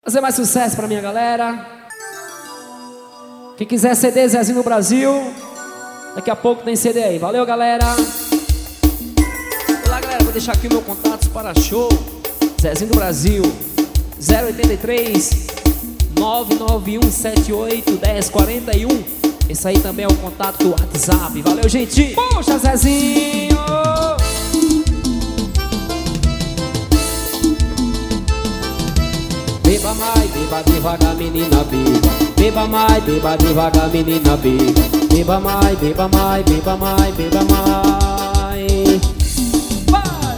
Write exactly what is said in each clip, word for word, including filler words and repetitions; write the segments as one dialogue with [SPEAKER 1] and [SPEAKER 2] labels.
[SPEAKER 1] Fazer mais sucesso pra minha galera. Quem quiser C D Zezinho no Brasil, daqui a pouco tem C D aí. Valeu, galera. Olá, galera, vou deixar aqui o meu contato para show Zezinho do Brasil, zero oitenta e três, nove nove um sete oito, um zero quatro um. Esse aí também é o contato do WhatsApp. Valeu, gente. Puxa, Zezinho. Beba mais, beba devagar, menina, beba. Beba mais, beba devagar, menina, beba. Beba mais, beba mais, beba mais, beba mais. Vai!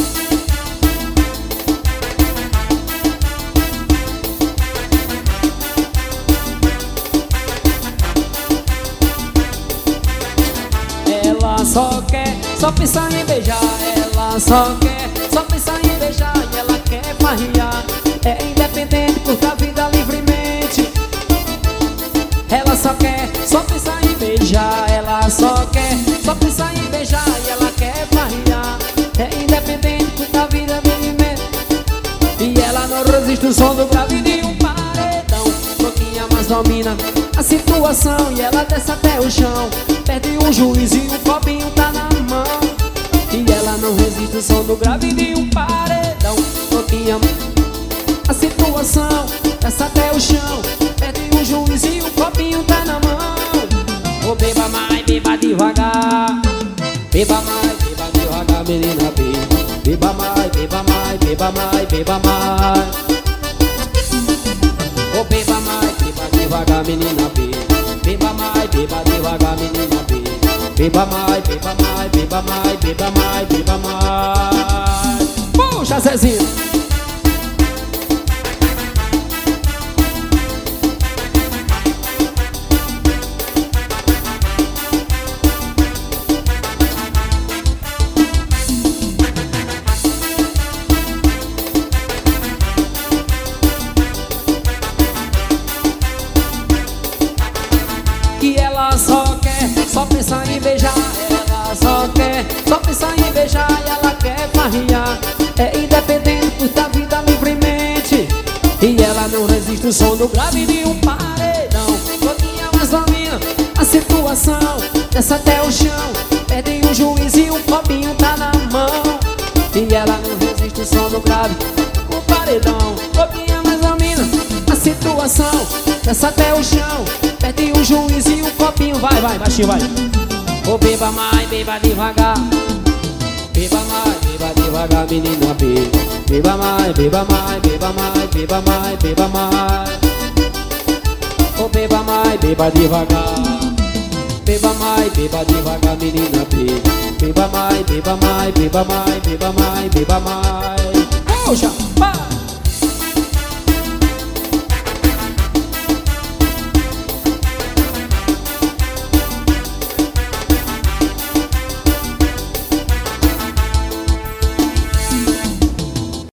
[SPEAKER 1] Ela só quer, só pensa em beijar. Ela só quer, só pensa em beijar. E ela quer farriar. É independente, curta a vida livremente. Ela só quer, só pensar em beijar. Ela só quer, só pensar em beijar. E ela quer farriar. É independente, curta a vida livremente. E ela não resiste o som do grave de um paredão. Louquinha, mas domina a situação. E ela desce até o chão. Perde um juiz e o copinho tá na mão. E ela não resiste o som do grave de um paredão. Louquinha, a situação, desce até o chão. Perde um juiz e o copinho tá na mão. Oh, beba mais, beba devagar. Beba mais, beba devagar, menina, beba. Beba mais, beba mais, beba mais, beba mais. Oh, beba mais, beba devagar, menina, beba. Beba mais, beba devagar, menina, beba. Beba mais, beba mais, beba mais, beba mais, beba mais. Puxa, Zezinho. Que ela só quer, só pensar em beijar. Ela só quer, só pensar em beijar. E ela quer farriar. É independente, curta a vida livremente. E ela não resiste o som do grave de um paredão. Louquinha, mas domina a situação. Desce até o chão. Perde um juiz e um copinho tá na mão. E ela não resiste o som do grave do paredão. Louquinha, mas domina a situação. Desce até o chão. Perde um juiz e um copinho. Vai, vai, baixinho, vai. Oh, beba mais, beba devagar. Beba mais, beba devagar, menina, beba. Beba mais, beba mais, beba mais, beba mais, beba mais. Oh, beba mais, beba devagar. Beba mais, beba devagar, menina, beba. Beba mais, beba mais, beba mais, beba mais, beba mais. Puxa, vai.